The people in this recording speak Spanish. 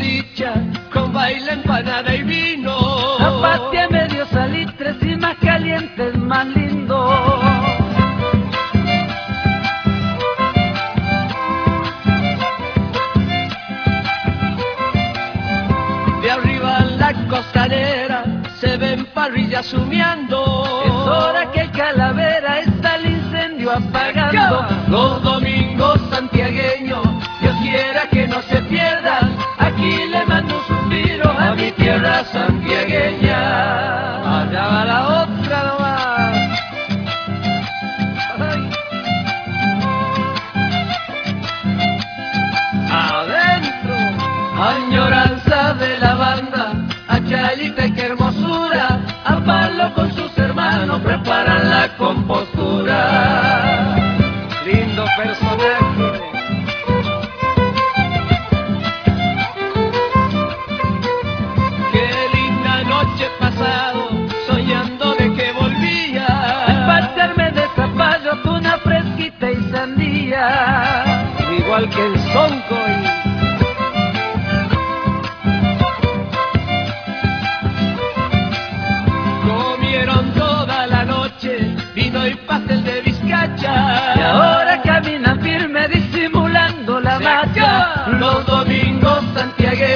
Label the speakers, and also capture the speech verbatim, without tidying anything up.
Speaker 1: dicha, con baile, empanada y vino.
Speaker 2: Zapatia medio salitres y más calientes, más lindo.
Speaker 1: De arriba en la costanera se ven parrillas humeando.
Speaker 2: Es hora que el Calavera está el incendio apagando.
Speaker 1: Los domingos santiagueños, Dios quiera que no se pierdan. Aquí le mando un suspiro a mi tierra santiagueña.
Speaker 2: Allá va la otra nomás. Ay. Adentro.
Speaker 1: Añoranza de la banda, a Chalita, qué hermosura. A Palo con sus hermanos preparan la compostura.
Speaker 2: Lindo personaje.
Speaker 1: Qué linda noche pasado, soñando de que volvía.
Speaker 2: Al partirme de zapallo, tuna fresquita y sandía. Igual que el sonco y...
Speaker 1: Toda la noche vino y pastel de bizcacha.
Speaker 2: Y ahora caminan firme disimulando la marcha.
Speaker 1: Los domingos santiagueños